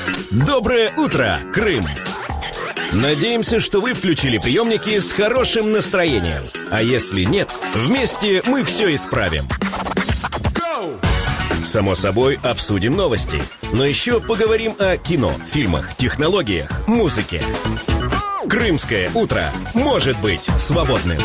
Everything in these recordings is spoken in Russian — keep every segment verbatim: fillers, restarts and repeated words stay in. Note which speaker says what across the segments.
Speaker 1: Доброе утро, Крым! Надеемся, что вы включили приемники с хорошим настроением. А если нет, вместе мы все исправим. Само собой, обсудим новости. Но еще поговорим о кино, фильмах, технологиях, музыке. Крымское утро может быть свободным.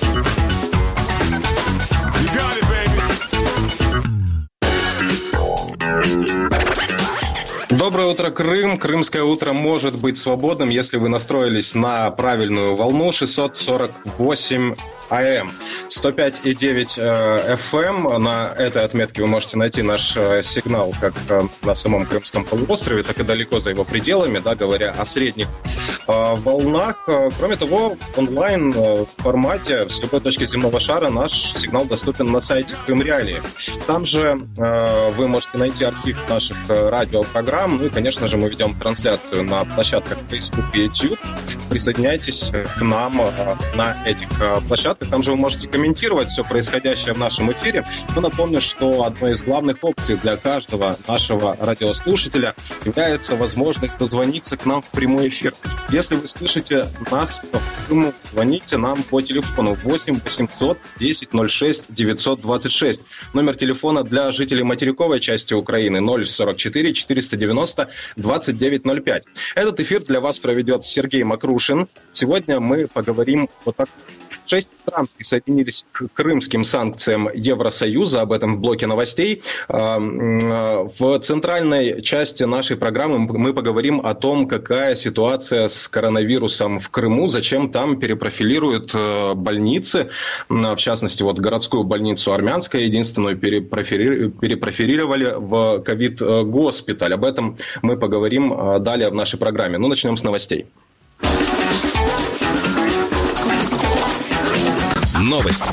Speaker 2: Доброе утро, Крым. Крымское утро может быть свободным, если вы настроились на правильную волну шестьсот сорок восемь АМ. сто пять и девять эф эм. На этой отметке вы можете найти наш сигнал как на самом Крымском полуострове, так и далеко за его пределами, да, говоря о средних волнах. Кроме того, в онлайн формате с любой точки земного шара наш сигнал доступен на сайте Крым Реалии. Там же вы можете найти архив наших радиопрограмм. Ну и, конечно же, мы ведем трансляцию на площадках Facebook и YouTube. Присоединяйтесь к нам на этих площадках. Там же вы можете комментировать все происходящее в нашем эфире. Но напомню, что одной из главных опций для каждого нашего радиослушателя является возможность дозвониться к нам в прямой эфир. Если вы слышите нас, то звоните нам по телефону восемь восемьсот десять ноль шесть девятьсот двадцать шесть. Номер телефона для жителей материковой части Украины ноль сорок четыре четыреста девяносто двадцать девять ноль пять. Этот эфир для вас проведет Сергей Макрушин. Сегодня мы поговорим вот так. Шесть стран присоединились к крымским санкциям Евросоюза, об этом в блоке новостей. В центральной части нашей программы мы поговорим о том, какая ситуация с коронавирусом в Крыму, зачем там перепрофилируют больницы, в частности, вот городскую больницу Армянская, единственную перепрофилировали в ковид-госпиталь. Об этом мы поговорим далее в нашей программе. Ну, начнем с новостей.
Speaker 1: Новости.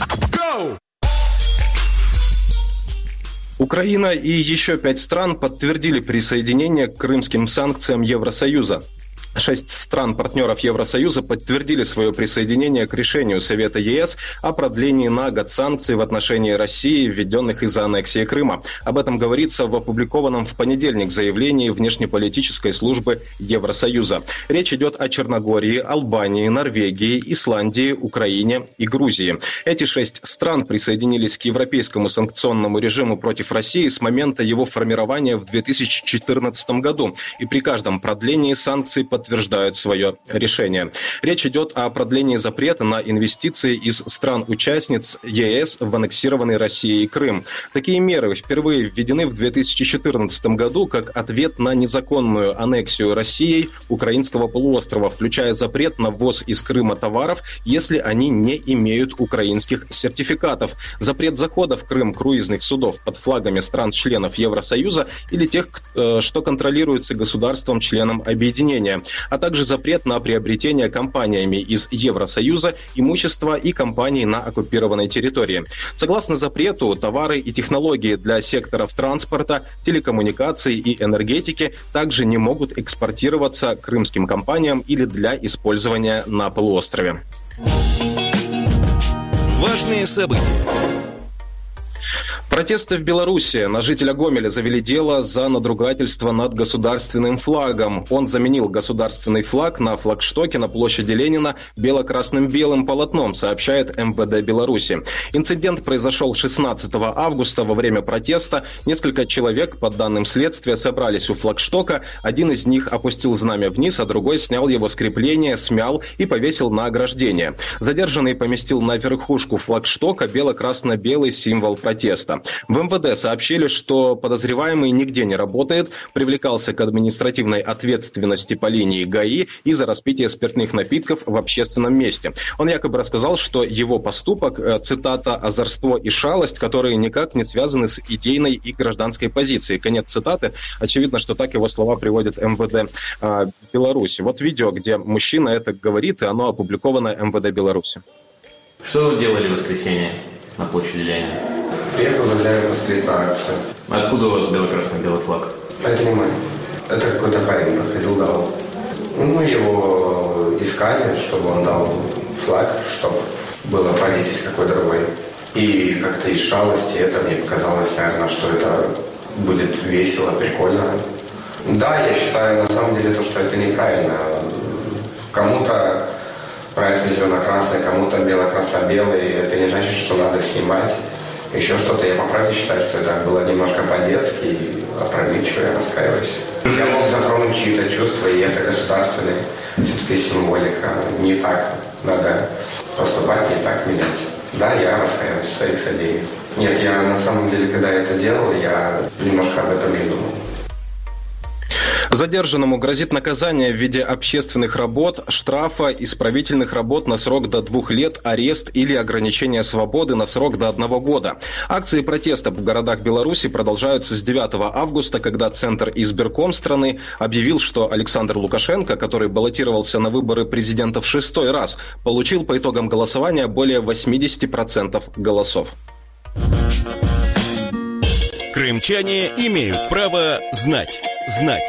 Speaker 2: Украина и еще пять стран подтвердили присоединение к крымским санкциям Евросоюза. Шесть стран-партнеров Евросоюза подтвердили свое присоединение к решению Совета ЕС о продлении на год санкций в отношении России, введенных из-за аннексии Крыма. Об этом говорится в опубликованном в понедельник заявлении внешнеполитической службы Евросоюза. Речь идет о Черногории, Албании, Норвегии, Исландии, Украине и Грузии. Эти шесть стран присоединились к европейскому санкционному режиму против России с момента его формирования в две тысячи четырнадцатом году. И при каждом продлении санкций под подтверждают свое решение. Речь идет о продлении запрета на инвестиции из стран-участниц ЕС в аннексированный Россией Крым. Такие меры впервые введены в две тысячи четырнадцатом году как ответ на незаконную аннексию Россией украинского полуострова, включая запрет на ввоз из Крыма товаров, если они не имеют украинских сертификатов, запрет захода в Крым круизных судов под флагами стран-членов Евросоюза или тех, что контролируется государством-членом объединения, а также запрет на приобретение компаниями из Евросоюза имущества и компаний на оккупированной территории. Согласно запрету, товары и технологии для секторов транспорта, телекоммуникаций и энергетики также не могут экспортироваться крымским компаниям или для использования на полуострове.
Speaker 1: Важные события.
Speaker 2: Протесты в Беларуси. На жителя Гомеля завели дело за надругательство над государственным флагом. Он заменил государственный флаг на флагштоке на площади Ленина бело-красным белым полотном, сообщает эм вэ дэ Беларуси. Инцидент произошел шестнадцатого августа во время протеста. Несколько человек, по данным следствия, собрались у флагштока. Один из них опустил знамя вниз, а другой снял его с крепления, смял и повесил на ограждение. Задержанный поместил на верхушку флагштока бело-красно-белый символ протеста. В эм вэ дэ сообщили, что подозреваемый нигде не работает, привлекался к административной ответственности по линии ГАИ из-за распития спиртных напитков в общественном месте. Он якобы рассказал, что его поступок, цитата, «озорство и шалость, которые никак не связаны с идейной и гражданской позицией». Конец цитаты. Очевидно, что так его слова приводит эм вэ дэ э, Беларуси. Вот видео, где мужчина это говорит, и оно опубликовано эм вэ дэ Беларуси.
Speaker 3: Что вы делали в воскресенье на площади Ленина?
Speaker 4: Приехал для восклицательной акции.
Speaker 3: Откуда у вас бело-красно-белый флаг?
Speaker 4: Это не мой. Это какой-то парень подходил, дал. Ну, его искали, чтобы он дал флаг, чтобы было повесить какой другой. И как-то из шалости это мне показалось, наверное, что это будет весело, прикольно. Да, я считаю на самом деле то, что это неправильно. Кому-то нравится зелено-красный, кому-то бело-красно-белый. Это не значит, что надо снимать. Еще что-то. Я по правде считаю, что это было немножко по-детски. Опрометчиво, я раскаиваюсь. Я мог затронуть чьи-то чувства, и это государственная все-таки символика. Не так надо поступать, не так менять. Да, я раскаиваюсь в своих содеяниях. Нет, я на самом деле, когда это делал, я немножко об этом не думал.
Speaker 2: Задержанному грозит наказание в виде общественных работ, штрафа, исправительных работ на срок до двух лет, арест или ограничение свободы на срок до одного года. Акции протеста в городах Беларуси продолжаются с девятого августа, когда Центр избирком страны объявил, что Александр Лукашенко, который баллотировался на выборы президента в шестой раз, получил по итогам голосования более восемьдесят процентов голосов.
Speaker 1: Крымчане имеют право знать. Знать.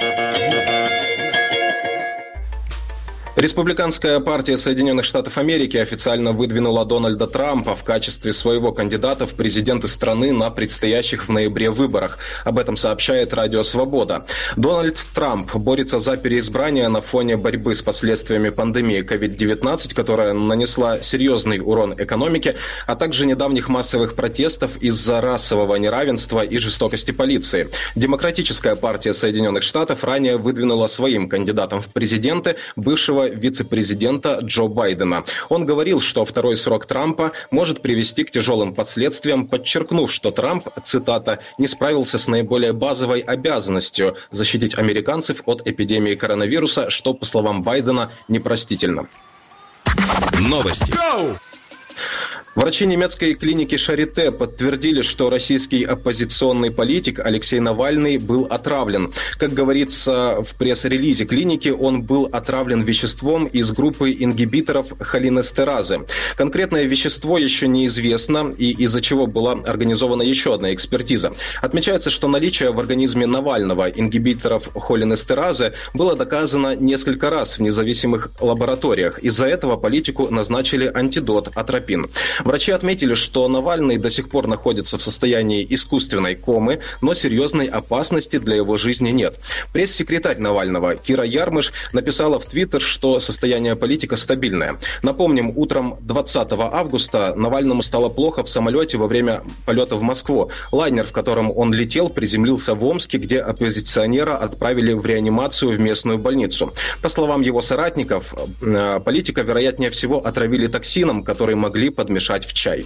Speaker 2: Республиканская партия Соединенных Штатов Америки официально выдвинула Дональда Трампа в качестве своего кандидата в президенты страны на предстоящих в ноябре выборах. Об этом сообщает Радио Свобода. Дональд Трамп борется за переизбрание на фоне борьбы с последствиями пандемии ковид девятнадцать, которая нанесла серьезный урон экономике, а также недавних массовых протестов из-за расового неравенства и жестокости полиции. Демократическая партия Соединенных Штатов ранее выдвинула своим кандидатом в президенты бывшего вице-президента Джо Байдена. Он говорил, что второй срок Трампа может привести к тяжелым последствиям, подчеркнув, что Трамп, цитата, «не справился с наиболее базовой обязанностью защитить американцев от эпидемии коронавируса, что, по словам Байдена, непростительно».
Speaker 1: Новости. Go!
Speaker 2: Врачи немецкой клиники Шарите подтвердили, что российский оппозиционный политик Алексей Навальный был отравлен. Как говорится в пресс-релизе клиники, он был отравлен веществом из группы ингибиторов холинестеразы. Конкретное вещество еще неизвестно, и из-за чего была организована еще одна экспертиза. Отмечается, что наличие в организме Навального ингибиторов холинестеразы было доказано несколько раз в независимых лабораториях. Из-за этого политику назначили антидот атропин. Врачи отметили, что Навальный до сих пор находится в состоянии искусственной комы, но серьезной опасности для его жизни нет. Пресс-секретарь Навального Кира Ярмыш написала в Твиттер, что состояние политика стабильное. Напомним, утром двадцатого августа Навальному стало плохо в самолете во время полета в Москву. Лайнер, в котором он летел, приземлился в Омске, где оппозиционера отправили в реанимацию в местную больницу. По словам его соратников, политика, вероятнее всего, отравили токсином, который могли подмешать в чай.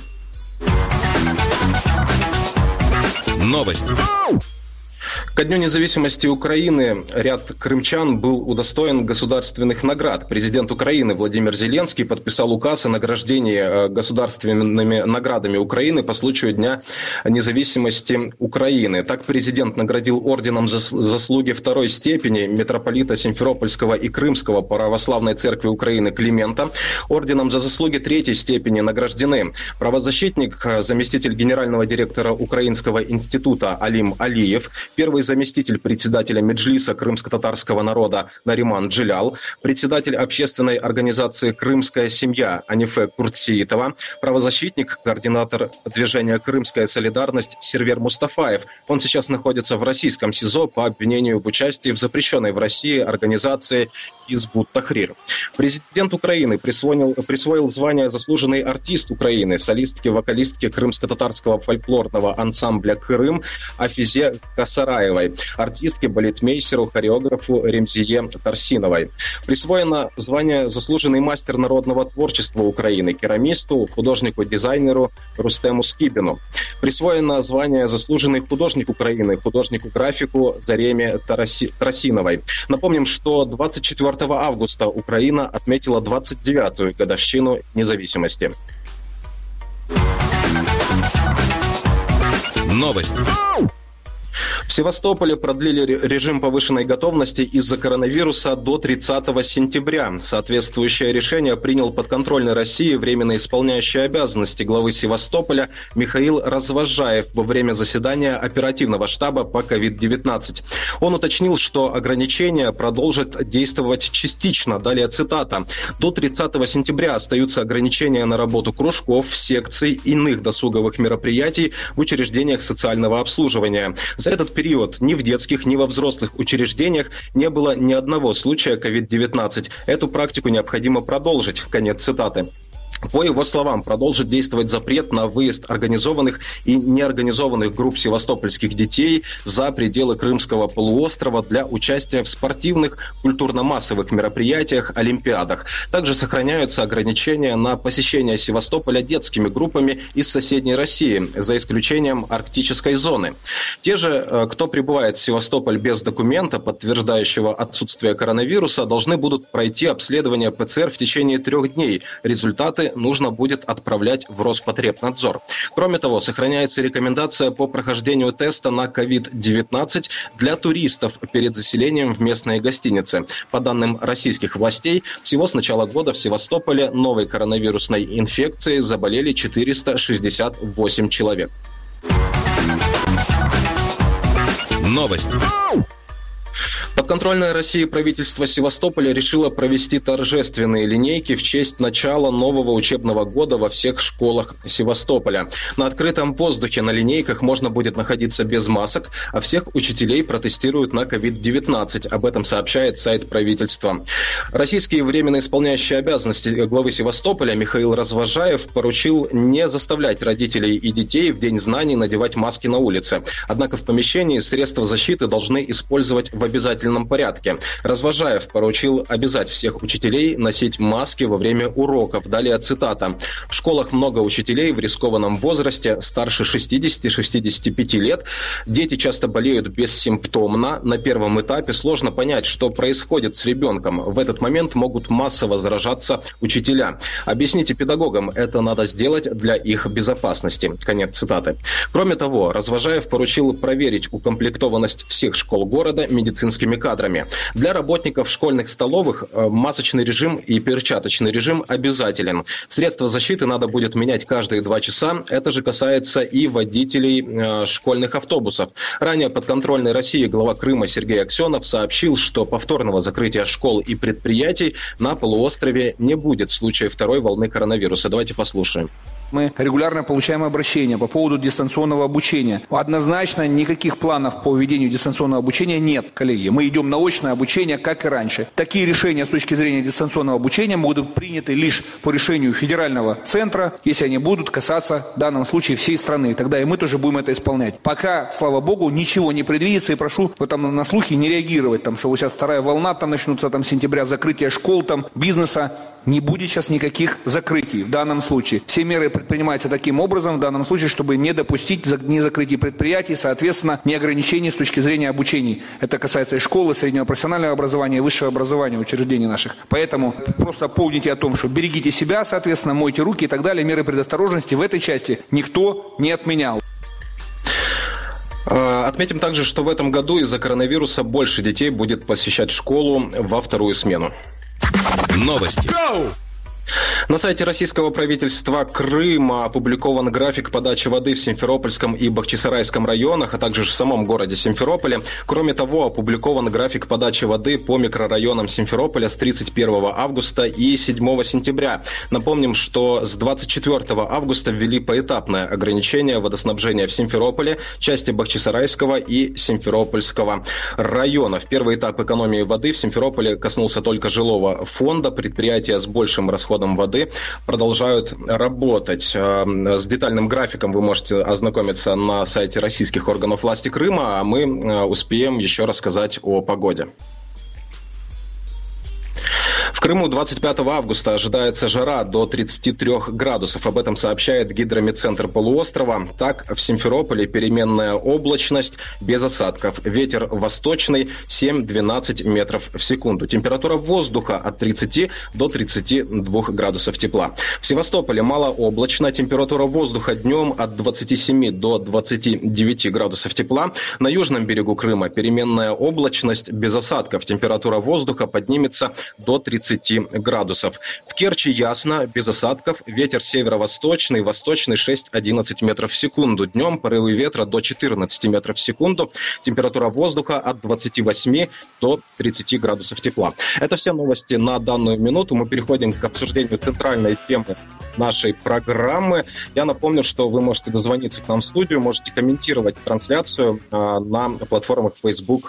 Speaker 1: Новости.
Speaker 2: Ко Дню независимости Украины ряд крымчан был удостоен государственных наград. Президент Украины Владимир Зеленский подписал указ о награждении государственными наградами Украины по случаю Дня независимости Украины. Так президент наградил орденом за заслуги второй степени митрополита Симферопольского и Крымского православной церкви Украины Климента. Орденом за заслуги третьей степени награждены правозащитник, заместитель генерального директора Украинского института Алим Алиев, первый заместитель председателя Меджлиса крымско-татарского народа Нариман Джилял, председатель общественной организации «Крымская семья» Анифе Куртсиитова, правозащитник, координатор движения «Крымская солидарность» Сервер Мустафаев. Он сейчас находится в российском СИЗО по обвинению в участии в запрещенной в России организации Хизбут Тахрир. Президент Украины присвоил, присвоил звание «Заслуженный артист Украины» солистке-вокалистке крымско-татарского фольклорного ансамбля «Крым» Афизе Касараевой, артистке, балетмейстеру, хореографу Ремзие Тарсиновой. Присвоено звание «Заслуженный мастер народного творчества Украины» керамисту, художнику-дизайнеру Рустему Скибину. Присвоено звание «Заслуженный художник Украины» художнику-графику Зареме Тараси... Тарасиновой. Напомним, что двадцать четвёртого августа Украина отметила двадцать девятую годовщину независимости.
Speaker 1: Новости.
Speaker 2: В Севастополе продлили режим повышенной готовности из-за коронавируса до тридцатого сентября. Соответствующее решение принял подконтрольный России временно исполняющий обязанности главы Севастополя Михаил Развозжаев во время заседания оперативного штаба по ковид девятнадцать. Он уточнил, что ограничения продолжат действовать частично. Далее цитата. До тридцатого сентября остаются ограничения на работу кружков, секций, иных досуговых мероприятий в учреждениях социального обслуживания. За этот период ни в детских, ни во взрослых учреждениях не было ни одного случая ковид девятнадцать. Эту практику необходимо продолжить. Конец цитаты. По его словам, продолжит действовать запрет на выезд организованных и неорганизованных групп севастопольских детей за пределы Крымского полуострова для участия в спортивных, культурно-массовых мероприятиях, олимпиадах. Также сохраняются ограничения на посещение Севастополя детскими группами из соседней России, за исключением арктической зоны. Те же, кто прибывает в Севастополь без документа, подтверждающего отсутствие коронавируса, должны будут пройти обследование ПЦР в течение трех дней. Результаты нужно будет отправлять в Роспотребнадзор. Кроме того, сохраняется рекомендация по прохождению теста на ковид девятнадцать для туристов перед заселением в местные гостиницы. По данным российских властей, всего с начала года в Севастополе новой коронавирусной инфекцией заболели четыреста шестьдесят восемь человек.
Speaker 1: Новости.
Speaker 2: Подконтрольное России правительство Севастополя решило провести торжественные линейки в честь начала нового учебного года во всех школах Севастополя. На открытом воздухе на линейках можно будет находиться без масок, а всех учителей протестируют на ковид девятнадцать. Об этом сообщает сайт правительства. Российский временно исполняющий обязанности главы Севастополя Михаил Развожаев поручил не заставлять родителей и детей в День знаний надевать маски на улице. Однако в помещении средства защиты должны использовать в обязательном порядке. Развожаев поручил обязать всех учителей носить маски во время уроков. Далее цитата. В школах много учителей в рискованном возрасте, старше шестидесяти-шестидесяти пяти лет. Дети часто болеют бессимптомно. На первом этапе сложно понять, что происходит с ребенком. В этот момент могут массово заражаться учителя. Объясните педагогам, это надо сделать для их безопасности. Конец цитаты. Кроме того, Развожаев поручил проверить укомплектованность всех школ города медицинскими кадрами. Для работников школьных столовых масочный режим и перчаточный режим обязателен. Средства защиты надо будет менять каждые два часа. Это же касается и водителей э, школьных автобусов. Ранее подконтрольной России глава Крыма Сергей Аксенов сообщил, что повторного закрытия школ и предприятий на полуострове не будет в случае второй волны коронавируса. Давайте послушаем.
Speaker 5: Мы регулярно получаем обращения по поводу дистанционного обучения. Однозначно никаких планов по введению дистанционного обучения нет, коллеги. Мы идем на очное обучение, как и раньше. Такие решения с точки зрения дистанционного обучения могут быть приняты лишь по решению федерального центра, если они будут касаться в данном случае всей страны. Тогда и мы тоже будем это исполнять. Пока, слава богу, ничего не предвидится, и прошу вот, там, на слухи не реагировать, там, что вот сейчас вторая волна, там начнутся там, сентября, закрытие школ, там, бизнеса. Не будет сейчас никаких закрытий в данном случае. Все меры предпринимаются таким образом в данном случае, чтобы не допустить ни закрытия предприятий, соответственно, ни ограничений с точки зрения обучений. Это касается и школы, среднего профессионального образования, высшего образования, учреждений наших. Поэтому просто помните о том, что берегите себя, соответственно, мойте руки и так далее. Меры предосторожности в этой части никто не отменял.
Speaker 2: Отметим также, что в этом году из-за коронавируса больше детей будет посещать школу во вторую смену.
Speaker 1: Новости. Go!
Speaker 2: На сайте российского правительства Крыма опубликован график подачи воды в Симферопольском и Бахчисарайском районах, а также в самом городе Симферополе. Кроме того, опубликован график подачи воды по микрорайонам Симферополя с тридцать первого августа и седьмого сентября. Напомним, что с двадцать четвёртого августа ввели поэтапное ограничение водоснабжения в Симферополе, части Бахчисарайского и Симферопольского районов. Первый этап экономии воды в Симферополе коснулся только жилого фонда. Предприятия с большим расходом воды продолжают работать. С детальным графиком вы можете ознакомиться на сайте российских органов власти Крыма, а мы успеем еще рассказать о погоде. В Крыму двадцать пятого августа ожидается жара до тридцати трёх градусов. Об этом сообщает Гидрометцентр полуострова. Так, в Симферополе переменная облачность без осадков. Ветер восточный семь-двенадцать метров в секунду. Температура воздуха от тридцати до тридцати двух градусов тепла. В Севастополе малооблачно. Температура воздуха днем от двадцати семи до двадцати девяти градусов тепла. На южном берегу Крыма переменная облачность без осадков. Температура воздуха поднимется до тридцати тридцати градусов. В Керчи ясно, без осадков, ветер северо-восточный, восточный шесть-одиннадцать метров в секунду. Днем порывы ветра до четырнадцати метров в секунду, температура воздуха от двадцати восьми до тридцати градусов тепла. Это все новости на данную минуту. Мы переходим к обсуждению центральной темы нашей программы. Я напомню, что вы можете дозвониться к нам в студию, можете комментировать трансляцию на платформах Facebook